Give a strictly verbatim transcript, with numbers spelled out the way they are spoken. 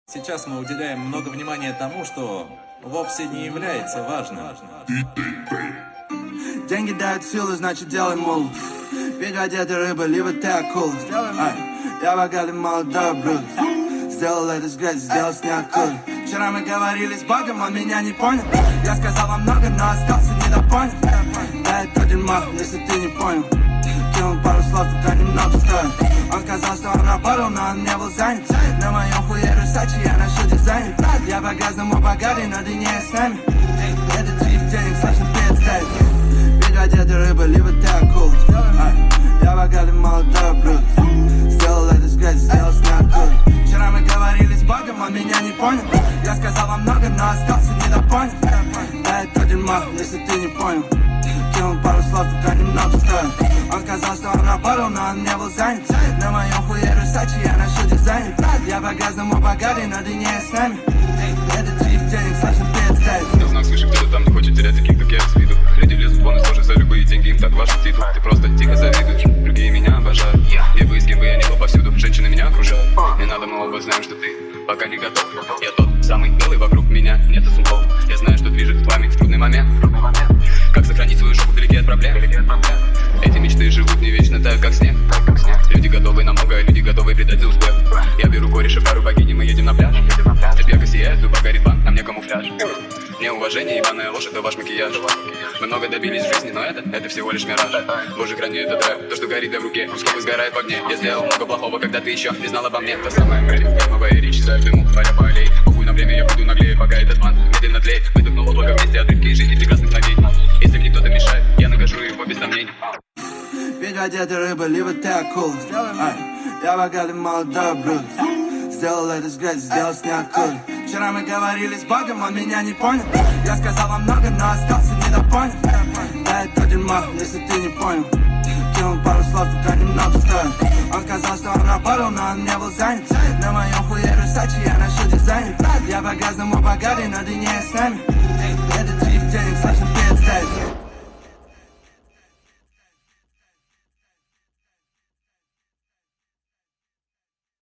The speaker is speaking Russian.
Сейчас мы уделяем много внимания тому, что вовсе не является важным. Деньги дают силу, значит делай мул. Ведь одеты рыба, либо ты акула. Я богатый молодой блюд. Сделал это с грязью, сделал с ниоткуда. Вчера мы говорили с Богом, он меня не понял. Я сказал вам много, но остался недопонят. Да это дерьмо, если ты не понял. Кинул пару слов, только немного стоит. Он сказал, что он работал, но он не был занят. На моем хуе Русачи, я ношу дизайн. Я по-грязному богатый, но ты не с нами. Это твоих денег сложно представить. Ведь одеты рыба, либо ты акула. Я богатый молодой блюд. Сделал это с грязью, сделал с ниоткуда. Вчера мы говорили с Богом, он меня не понял. Я сказал вам много, но остался недопонят. Да это дерьмо, если ты не понял. Кинул пару слов, только немного стоит. Он сказал, что он работал, но он не был занят. На моем хуе Русачи, я ношу дизайн. Я по-грязному богатый, но ты не с нами. Это твоих денег сложно представить. Я знаю, слышу, кто-то там не хочет терять таких, как я, с виду. Люди лезут вон из кожи за любые деньги, им так важен титул. Ты просто дико завидуешь, другие меня обожают. Где бы и с кем бы я ни был повсюду, женщины меня окружают. Не надо, мы оба знаем, что ты пока не готов. Я тот самый белый, вокруг меня нет сумков. Я знаю, что движет вами в трудный момент. Как сохранить свою жопу вдалеке от проблем. Эти мечты живут не вечно, так как снег. Люди готовы на многое, люди готовы предать за успех. Я беру кореша, пару богини, мы едем на пляж. Степь ярко сияет, дуба горит банк, на мне камуфляж. Неуважение, ебаная ложь, это ваш макияж. Мы много добились в жизни, но это, это всего лишь мираж. Боже, храни этот рэп, то, что горит да в руке, сколько сгорает в огне. Я сделал много плохого, когда ты еще не знал обо мне. Та самая Мэри, новая речь, за дыму, паря по аллее. Похуй на время, я буду наглее, пока этот ман медленно тлеет. Выдохнул облако вместе от рыбки и жизни прекрасных ногей. Если мне кто-то мешает, я накажу его без сомнений. Ведь одеты рыба, либо ты акула. Я богатый молодой блюд. Сделал это с грязью, сделал с ниоткуда. Вчера мы говорили с Богом, он меня не понял. Я сказал вам много, но остался недопонят. Да это дерьмо, если ты не понял. Кинул пару слов, только немного стоит. Он сказал, что он работал, но он не был занят. На моем хуе Русачи, я ношу дизайн. Я по-грязному богатый, но ты не с нами. Это твоих денег сложно